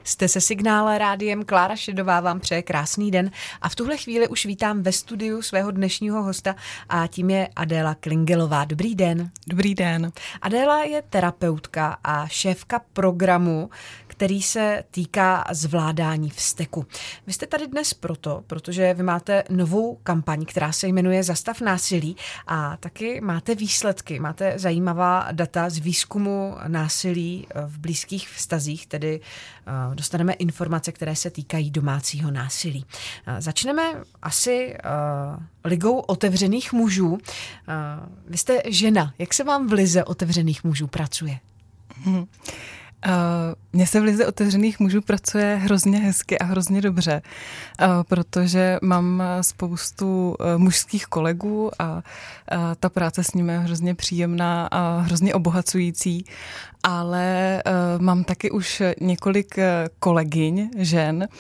Jste se Signál rádiem, Klára Šedová vám přeje krásný den a v tuhle chvíli už vítám ve studiu svého dnešního hosta a tím je Adéla Klingelová. Dobrý den. Dobrý den. Adéla je terapeutka a šéfka programu, který se týká zvládání vzteku. Vy jste tady dnes protože vy máte novou kampaň, která se jmenuje Zastav násilí a taky máte výsledky, máte zajímavá data z výzkumu násilí v blízkých vztazích, tedy dostaneme informace, které se týkají domácího násilí. Začneme asi ligou otevřených mužů. Vy jste žena. Jak se vám v lize otevřených mužů pracuje? Mně se v lize otevřených mužů pracuje hrozně hezky a hrozně dobře, protože mám spoustu mužských kolegů a ta práce s nimi je hrozně příjemná a hrozně obohacující, ale mám taky už několik kolegyň, žen,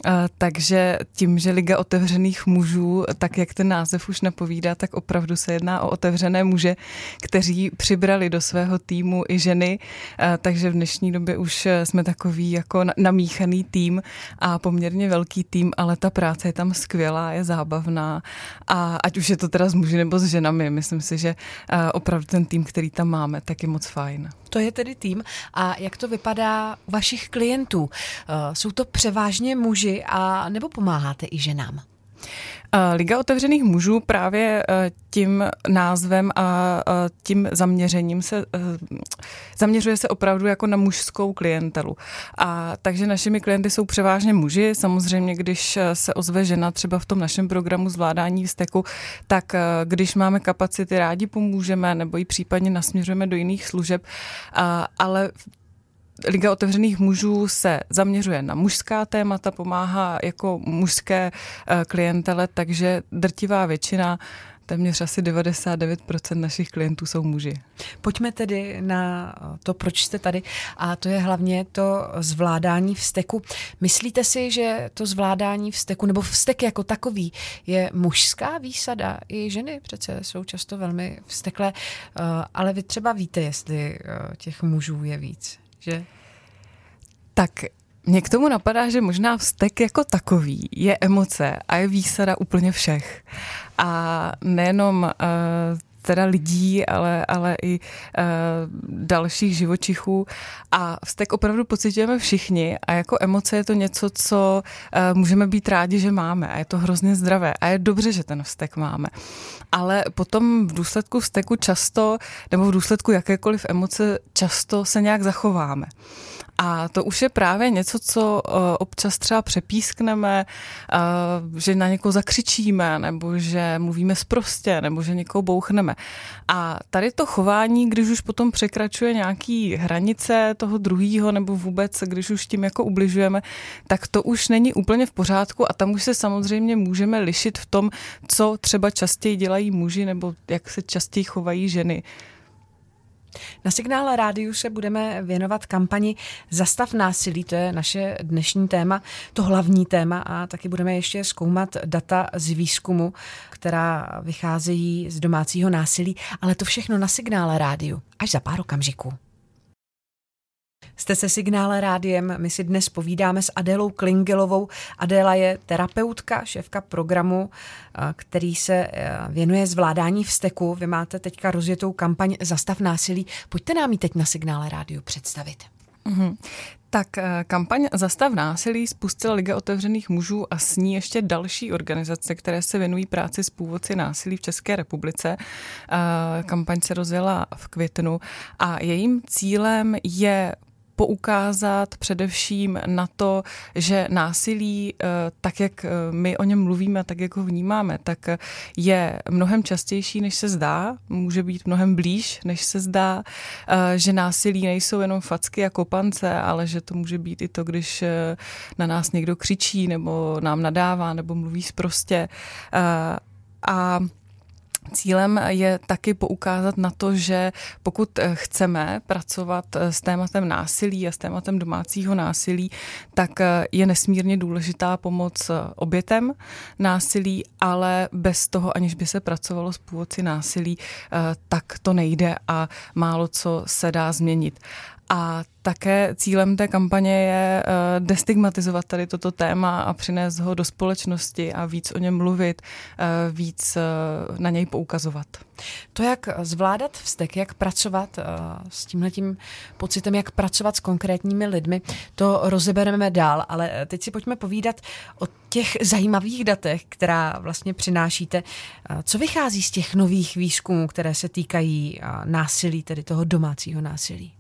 takže tím, že Liga otevřených mužů, tak jak ten název už napovídá, tak opravdu se jedná o otevřené muže, kteří přibrali do svého týmu i ženy, takže v dnešní době už jsme takový jako namíchaný tým a poměrně velký tým, ale ta práce je tam skvělá, je zábavná a ať už je to teda s muži nebo s ženami, myslím si, že opravdu ten tým, který tam máme, tak je moc fajn. To je tedy tým. A jak to vypadá u vašich klientů? Jsou to převážně muži a nebo pomáháte i ženám? Liga otevřených mužů právě tím názvem a tím zaměřením zaměřuje se opravdu jako na mužskou klientelu. A takže našimi klienty jsou převážně muži. Samozřejmě, když se ozve žena třeba v tom našem programu zvládání vzteku, tak když máme kapacity, rádi pomůžeme nebo ji případně nasměřujeme do jiných služeb, ale Liga otevřených mužů se zaměřuje na mužská témata, pomáhá jako mužské klientele, takže drtivá většina, téměř asi 99% našich klientů jsou muži. Pojďme tedy na to, proč jste tady, a to je hlavně to zvládání vzteku. Myslíte si, že to zvládání vzteku, nebo vztek jako takový, je mužská výsada? I ženy přece jsou často velmi vzteklé, ale vy třeba víte, jestli těch mužů je víc, že? Tak mě k tomu napadá, že možná vztek jako takový je emoce a je výsada úplně všech. A nejenom teda lidí, ale i dalších živočichů. A vztek opravdu pociťujeme všichni a jako emoce je to něco, co můžeme být rádi, že máme a je to hrozně zdravé a je dobře, že ten vztek máme. Ale potom v důsledku vzteku často, nebo v důsledku jakékoliv emoce často se nějak zachováme. A to už je právě něco, co občas třeba přepískneme, že na někoho zakřičíme, nebo že mluvíme sprostě, nebo že někoho bouchneme. A tady to chování, když už potom překračuje nějaký hranice toho druhýho, nebo vůbec, když už tím jako ubližujeme, tak to už není úplně v pořádku a tam už se samozřejmě můžeme lišit v tom, co třeba častěji dělají muži, nebo jak se častěji chovají ženy. Na Signál rádiu se budeme věnovat kampani Zastav násilí, to je naše dnešní téma, to hlavní téma a taky budeme ještě zkoumat data z výzkumu, která vycházejí z domácího násilí, ale to všechno na Signál rádiu až za pár okamžiků. Jste se Signál rádiem, my si dnes povídáme s Adélou Klingelovou. Adéla je terapeutka, šéfka programu, který se věnuje zvládání vzteku. Vy máte teďka rozjetou kampaň Zastav násilí. Pojďte nám ji teď na Signál rádiu představit. Tak kampaň Zastav násilí spustila Liga otevřených mužů a s ní ještě další organizace, které se věnují práci s původci násilí v České republice. Kampaň se rozjela v květnu a jejím cílem je poukázat především na to, že násilí, tak jak my o něm mluvíme, tak jak ho vnímáme, tak je mnohem častější, než se zdá, může být mnohem blíž, než se zdá, že násilí nejsou jenom facky a kopance, ale že to může být i to, když na nás někdo křičí, nebo nám nadává, nebo mluví sprostě. A cílem je taky poukázat na to, že pokud chceme pracovat s tématem násilí a s tématem domácího násilí, tak je nesmírně důležitá pomoc obětem násilí, ale bez toho, aniž by se pracovalo s původci násilí, tak to nejde a málo co se dá změnit. A také cílem té kampaně je destigmatizovat tady toto téma a přinést ho do společnosti a víc o něm mluvit, víc na něj poukazovat. To, jak zvládat vztek, jak pracovat s tímhletím pocitem, jak pracovat s konkrétními lidmi, to rozebereme dál, ale teď si pojďme povídat o těch zajímavých datech, která vlastně přinášíte. Co vychází z těch nových výzkumů, které se týkají násilí, tedy toho domácího násilí?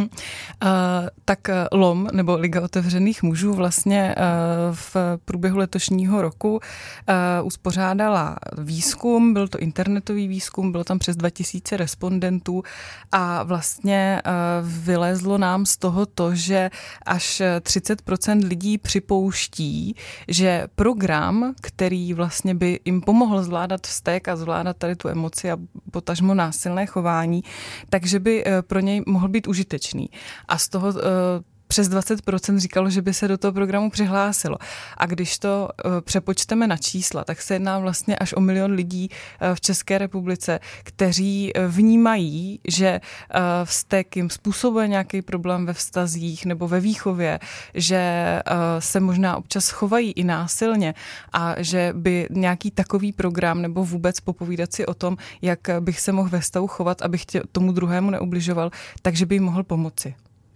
Tak LOM, nebo Liga otevřených mužů, vlastně v průběhu letošního roku uspořádala výzkum, byl to internetový výzkum, bylo tam přes 2000 respondentů a vlastně vylezlo nám z toho to, že až 30% lidí připouští, že program, který vlastně by jim pomohl zvládat vztek a zvládat tady tu emoci a potažmo násilné chování, takže by pro něj mohl být užitečný. A z toho přes 20% říkalo, že by se do toho programu přihlásilo. A když to přepočteme na čísla, tak se jedná vlastně až o 1 milion lidí v České republice, kteří vnímají, že vztek jim způsobuje nějaký problém ve vztazích nebo ve výchově, že se možná občas chovají i násilně a že by nějaký takový program nebo vůbec popovídat si o tom, jak bych se mohl ve vztahu chovat, abych tomu druhému neubližoval, takže by jim mohl pomoci.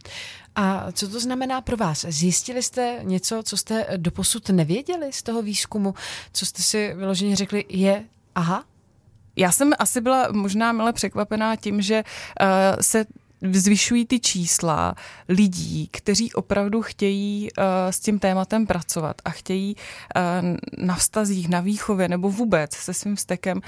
A co to znamená pro vás? Zjistili jste něco, co jste doposud nevěděli z toho výzkumu? Co jste si vyloženě řekli, aha? Já jsem asi byla možná mile překvapená tím, že se zvyšují ty čísla lidí, kteří opravdu chtějí s tím tématem pracovat a chtějí na vztazích, na výchově nebo vůbec se svým vztekem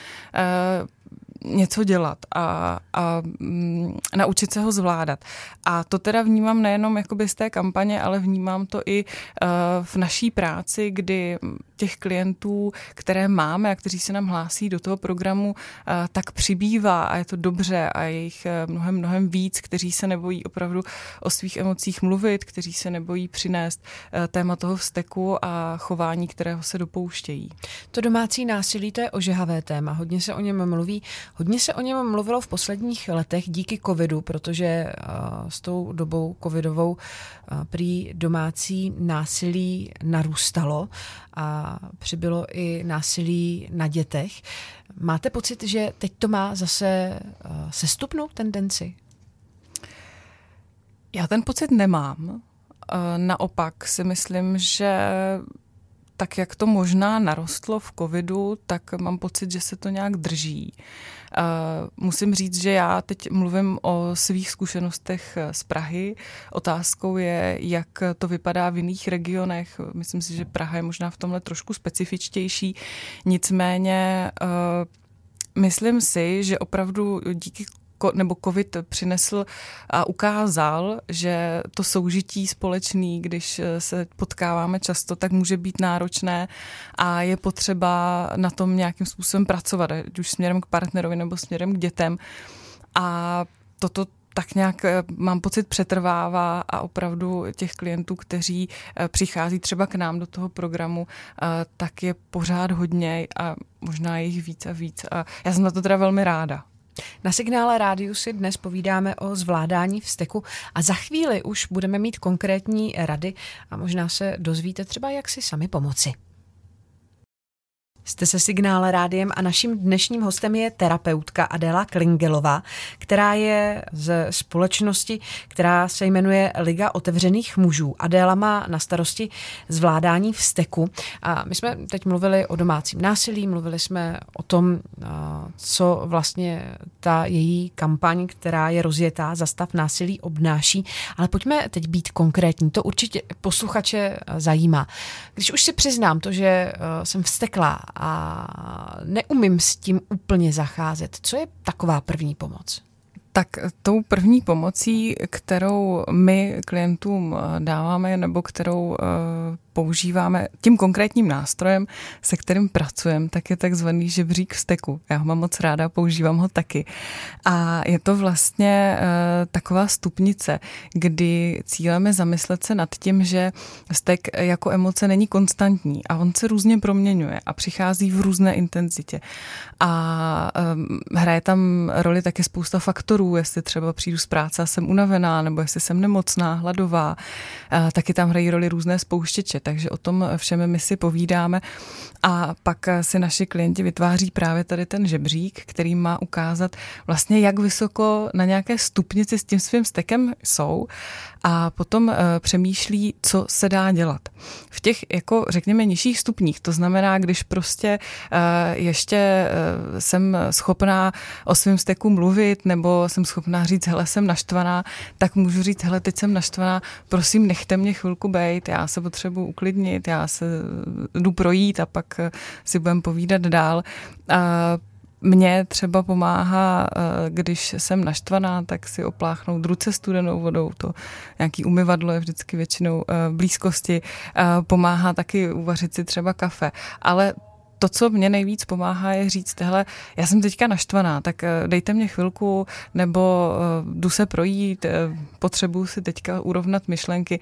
něco dělat a naučit se ho zvládat. A to teda vnímám nejenom jakoby z té kampaně, ale vnímám to i v naší práci, kdy těch klientů, které máme a kteří se nám hlásí do toho programu, tak přibývá a je to dobře a je jich mnohem víc, kteří se nebojí opravdu o svých emocích mluvit, kteří se nebojí přinést téma toho vzteku a chování, kterého se dopouštějí. To domácí násilí, to je ožehavé téma. Hodně se o něm mluví. Hodně se o něm mluvilo v posledních letech díky covidu, protože s tou dobou covidovou prý domácí násilí narůstalo a přibylo i násilí na dětech. Máte pocit, že teď to má zase sestupnou tendenci? Já ten pocit nemám. Naopak si myslím, že tak jak to možná narostlo v covidu, tak mám pocit, že se to nějak drží. Musím říct, že já teď mluvím o svých zkušenostech z Prahy. Otázkou je, jak to vypadá v jiných regionech. Myslím si, že Praha je možná v tomhle trošku specifičtější. Nicméně myslím si, že opravdu díky nebo covid přinesl a ukázal, že to soužití společný, když se potkáváme často, tak může být náročné a je potřeba na tom nějakým způsobem pracovat, ať už směrem k partnerovi nebo směrem k dětem. A toto tak nějak mám pocit přetrvává a opravdu těch klientů, kteří přichází třeba k nám do toho programu, tak je pořád hodně a možná jich víc a víc. A já jsem na to teda velmi ráda. Na Signále rádiu si dnes povídáme o zvládání vzteku a za chvíli už budeme mít konkrétní rady a možná se dozvíte třeba, jak si sami pomoci. Jste se Signále rádiem a naším dnešním hostem je terapeutka Adéla Klingelová, která je ze společnosti, která se jmenuje Liga otevřených mužů. Adéla má na starosti zvládání vzteku a my jsme teď mluvili o domácím násilí, mluvili jsme o tom, co vlastně ta její kampaň, která je rozjetá Zastav násilí, obnáší, ale pojďme teď být konkrétní, to určitě posluchače zajímá. Když už si přiznám to, že jsem vzteklá a neumím s tím úplně zacházet. Co je taková první pomoc? Tak tou první pomocí, kterou my klientům dáváme, nebo kterou používáme tím konkrétním nástrojem, se kterým pracujeme, tak je takzvaný žebřík vzteku. Já ho mám moc ráda, používám ho taky. A je to vlastně taková stupnice, kdy cílem je zamyslet se nad tím, že vztek jako emoce není konstantní a on se různě proměňuje a přichází v různé intenzitě. A hraje tam roli taky spousta faktorů, jestli třeba přijdu z práce a jsem unavená, nebo jestli jsem nemocná, hladová. Taky tam hrají roli různé spouštěče, takže o tom všem my si povídáme a pak si naši klienti vytváří právě tady ten žebřík, který má ukázat vlastně, jak vysoko na nějaké stupnici s tím svým vztekem jsou a potom přemýšlí, co se dá dělat. V těch, jako řekněme, nižších stupních, to znamená, když prostě ještě jsem schopná o svém vzteku mluvit, nebo jsem schopná říct, hele, jsem naštvaná, tak můžu říct, hele, teď jsem naštvaná, prosím, nechte mě chvilku bejt, já se potřebuji uklidnit, já se jdu projít a pak si budeme povídat dál. Mně třeba pomáhá, když jsem naštvaná, tak si opláchnout ruce studenou vodou, to nějaký umyvadlo je vždycky většinou v blízkosti, pomáhá taky uvařit si třeba kafe, ale to, co mě nejvíc pomáhá, je říct, hele, já jsem teďka naštvaná, tak dejte mě chvilku, nebo jdu se projít, potřebuju si teďka urovnat myšlenky.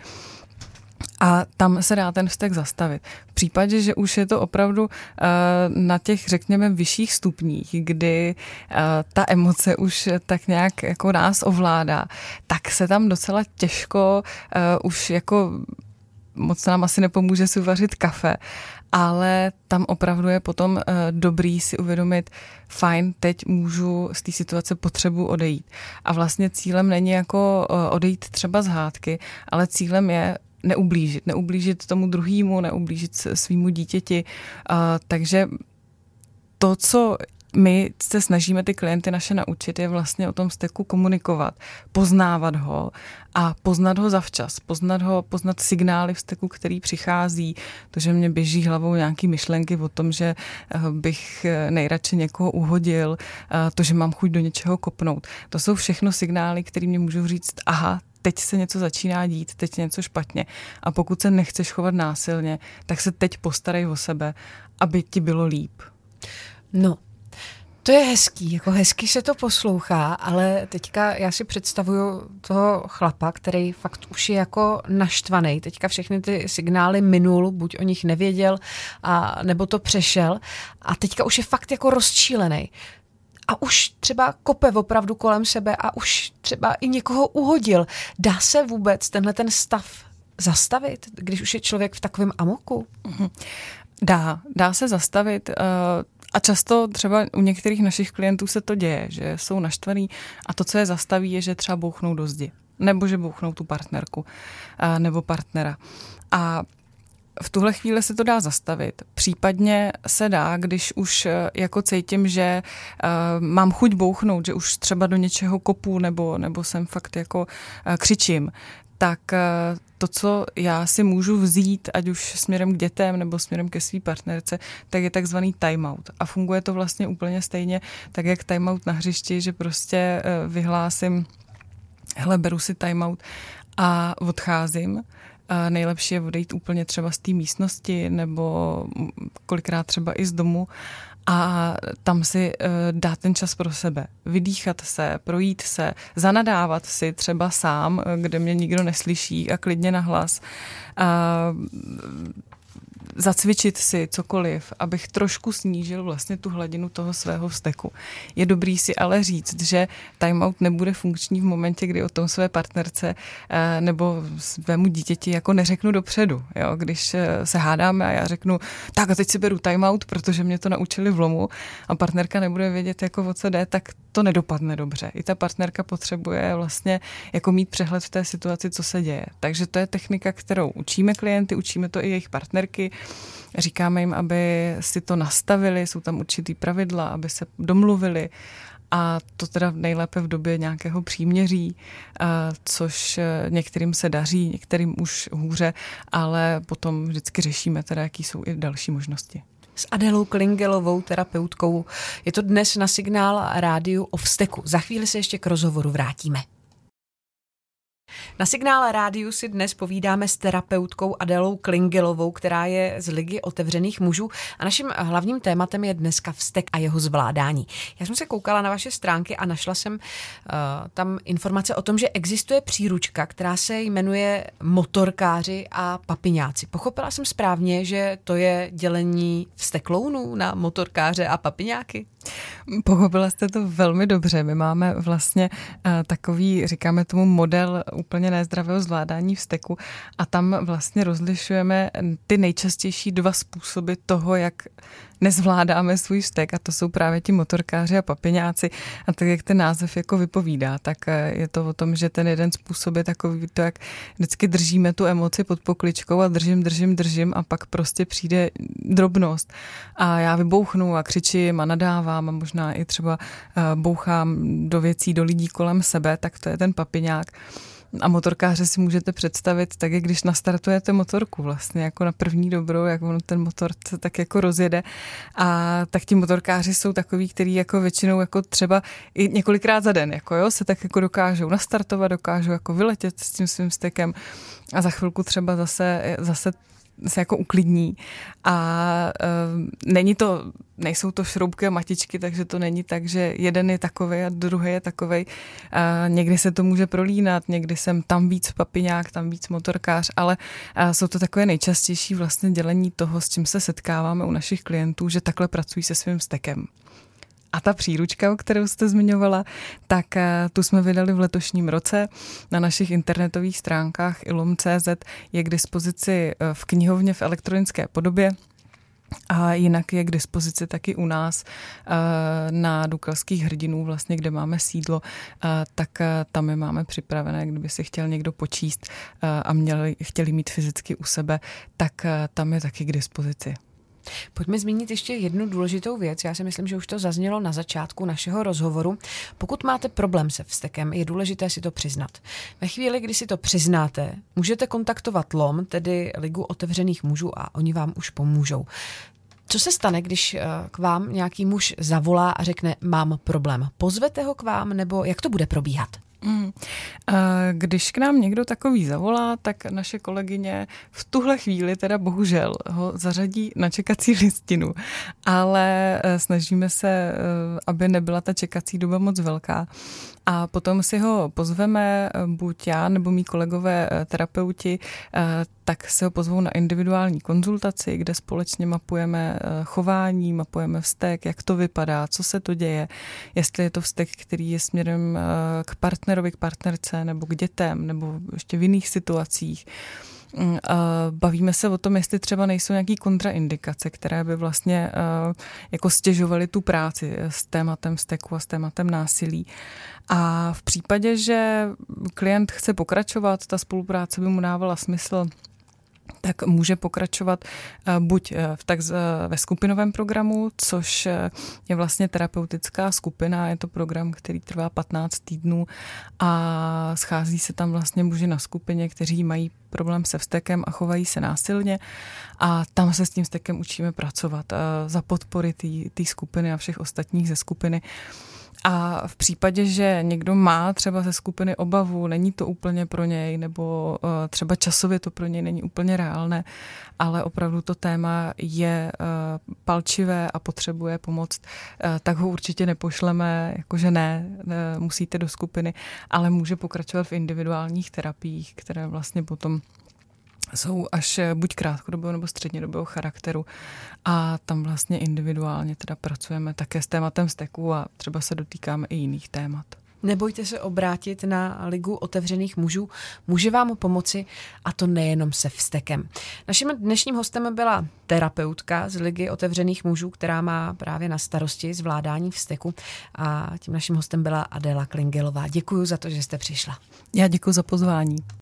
A tam se dá ten vztek zastavit. V případě, že už je to opravdu na těch, řekněme, vyšších stupních, kdy ta emoce už tak nějak jako nás ovládá, tak se tam docela těžko už jako moc nám asi nepomůže si uvařit kafe, ale tam opravdu je potom dobrý si uvědomit, fajn, teď můžu z té situace potřebu odejít. A vlastně cílem není jako odejít třeba z hádky, ale cílem je neublížit tomu druhému, neublížit svýmu dítěti. Takže to, co my se snažíme ty klienty naše naučit, je vlastně o tom vzteku komunikovat, poznávat ho a poznat ho zavčas, poznat signály vzteku, který přichází, to, že mě běží hlavou nějaký myšlenky o tom, že bych nejradši někoho uhodil, to, že mám chuť do něčeho kopnout. To jsou všechno signály, které mě můžou říct, aha, teď se něco začíná dít, teď je něco špatně. A pokud se nechceš chovat násilně, tak se teď postarej o sebe, aby ti bylo líp. No, to je hezký, jako hezky se to poslouchá, ale teďka já si představuju toho chlapa, který fakt už je jako naštvaný. Teďka všechny ty signály minul, buď o nich nevěděl, nebo to přešel a teďka už je fakt jako rozčílený. A už třeba kope opravdu kolem sebe a už třeba i někoho uhodil. Dá se vůbec tenhle ten stav zastavit, když už je člověk v takovém amoku? Dá se zastavit a často třeba u některých našich klientů se to děje, že jsou naštvaný a to, co je zastaví, je, že třeba bouchnou do zdi. Nebo že bouchnou tu partnerku nebo partnera. A v tuhle chvíli se to dá zastavit. Případně se dá, když už jako cítím, že mám chuť bouchnout, že už třeba do něčeho kopu nebo jsem fakt jako křičím, tak to, co já si můžu vzít, ať už směrem k dětem nebo směrem ke své partnerce, tak je takzvaný timeout. A funguje to vlastně úplně stejně, tak jak timeout na hřišti, že prostě vyhlásím, hele, beru si timeout a odcházím. Nejlepší je odejít úplně třeba z té místnosti nebo kolikrát třeba i z domu a tam si dát ten čas pro sebe. Vydýchat se, projít se, zanadávat si třeba sám, kde mě nikdo neslyší a klidně nahlas. Zacvičit si cokoliv, abych trošku snížil vlastně tu hladinu toho svého vzteku. Je dobrý si ale říct, že timeout nebude funkční v momentě, kdy o tom své partnerce nebo svému dítěti jako neřeknu dopředu. Jo? Když se hádáme a já řeknu, tak a teď si beru timeout, protože mě to naučili v lomu a partnerka nebude vědět, jako o co jde, tak to nedopadne dobře. I ta partnerka potřebuje vlastně jako mít přehled v té situaci, co se děje. Takže to je technika, kterou učíme klienty, učíme to i jejich partnerky. Říkáme jim, aby si to nastavili, jsou tam určitý pravidla, aby se domluvili a to teda nejlépe v době nějakého příměří, což některým se daří, některým už hůře, ale potom vždycky řešíme teda, jaký jsou i další možnosti. S Adélou Klingelovou, terapeutkou. Je to dnes na Signál rádiu o vzteku. Za chvíli se ještě k rozhovoru vrátíme. Na Signále rádiu si dnes povídáme s terapeutkou Adélou Klingelovou, která je z Ligy otevřených mužů a naším hlavním tématem je dneska vztek a jeho zvládání. Já jsem se koukala na vaše stránky a našla jsem tam informace o tom, že existuje příručka, která se jmenuje Motorkáři a papiňáci. Pochopila jsem správně, že to je dělení vzteklounů na motorkáře a papiňáky? Pochopila jste to velmi dobře. My máme vlastně takový, říkáme tomu model úplně nezdravého zvládání vzteku a tam vlastně rozlišujeme ty nejčastější dva způsoby toho, jak nezvládáme svůj vztek a to jsou právě ti motorkáři a papiňáci a tak, jak ten název jako vypovídá, tak je to o tom, že ten jeden způsob je takový to, jak vždycky držíme tu emoci pod pokličkou a držím a pak prostě přijde drobnost a já vybouchnu a křičím a nadávám a možná i třeba bouchám do věcí, do lidí kolem sebe, tak to je ten papiňák. A motorkáře si můžete představit tak, jak když nastartujete motorku vlastně jako na první dobrou, jak on ten motor se tak jako rozjede a tak ti motorkáři jsou takový, který jako většinou jako třeba i několikrát za den jako jo, se tak jako dokážou nastartovat, dokážou jako vyletět s tím svým vztekem a za chvilku třeba zase se jako uklidní a nejsou to šroubky a matičky, takže to není tak, že jeden je takovej a druhý je takovej. Někdy se to může prolínat, někdy jsem tam víc papiňák, tam víc motorkář, ale jsou to takové nejčastější vlastně dělení toho, s čím se setkáváme u našich klientů, že takhle pracují se svým vztekem. A ta příručka, o kterou jste zmiňovala, tak tu jsme vydali v letošním roce. Na našich internetových stránkách ilom.cz je k dispozici v knihovně v elektronické podobě. A jinak je k dispozici taky u nás na Dukalských hrdinů, vlastně, kde máme sídlo, tak tam je máme připravené, kdyby si chtěl někdo počíst a chtěli mít fyzicky u sebe, tak tam je taky k dispozici. Pojďme zmínit ještě jednu důležitou věc. Já si myslím, že už to zaznělo na začátku našeho rozhovoru. Pokud máte problém se vztekem, je důležité si to přiznat. Ve chvíli, kdy si to přiznáte, můžete kontaktovat LOM, tedy Ligu otevřených mužů, a oni vám už pomůžou. Co se stane, když k vám nějaký muž zavolá a řekne, mám problém? Pozvete ho k vám, nebo jak to bude probíhat? Když k nám někdo takový zavolá, tak naše kolegyně v tuhle chvíli teda bohužel ho zařadí na čekací listinu, ale snažíme se, aby nebyla ta čekací doba moc velká. A potom si ho pozveme, buď já nebo mý kolegové terapeuti, tak se ho pozvou na individuální konzultaci, kde společně mapujeme chování, mapujeme vztek, jak to vypadá, co se to děje, jestli je to vztek, který je směrem k partnerovi, k partnerce nebo k dětem, nebo ještě v jiných situacích. Bavíme se o tom, jestli třeba nejsou nějaký kontraindikace, které by vlastně jako stěžovaly tu práci s tématem vzteku a s tématem násilí. A v případě, že klient chce pokračovat, ta spolupráce by mu dávala smysl, tak může pokračovat buď ve skupinovém programu, což je vlastně terapeutická skupina, je to program, který trvá 15 týdnů a schází se tam vlastně muži na skupině, kteří mají problém se vztekem a chovají se násilně a tam se s tím vztekem učíme pracovat za podpory té skupiny a všech ostatních ze skupiny. A v případě, že někdo má třeba ze skupiny obavu, není to úplně pro něj, nebo třeba časově to pro něj není úplně reálné, ale opravdu to téma je palčivé a potřebuje pomoc, tak ho určitě nepošleme, jakože ne, musíte do skupiny, ale může pokračovat v individuálních terapiích, které vlastně potom jsou až buď krátkodobého nebo střednědobého charakteru a tam vlastně individuálně teda pracujeme také s tématem vzteku a třeba se dotýkáme i jiných témat. Nebojte se obrátit na Ligu otevřených mužů, může vám pomoci a to nejenom se vztekem. Naším dnešním hostem byla terapeutka z Ligy otevřených mužů, která má právě na starosti zvládání vzteku a tím naším hostem byla Adéla Klingelová. Děkuji za to, že jste přišla. Já děkuji za pozvání.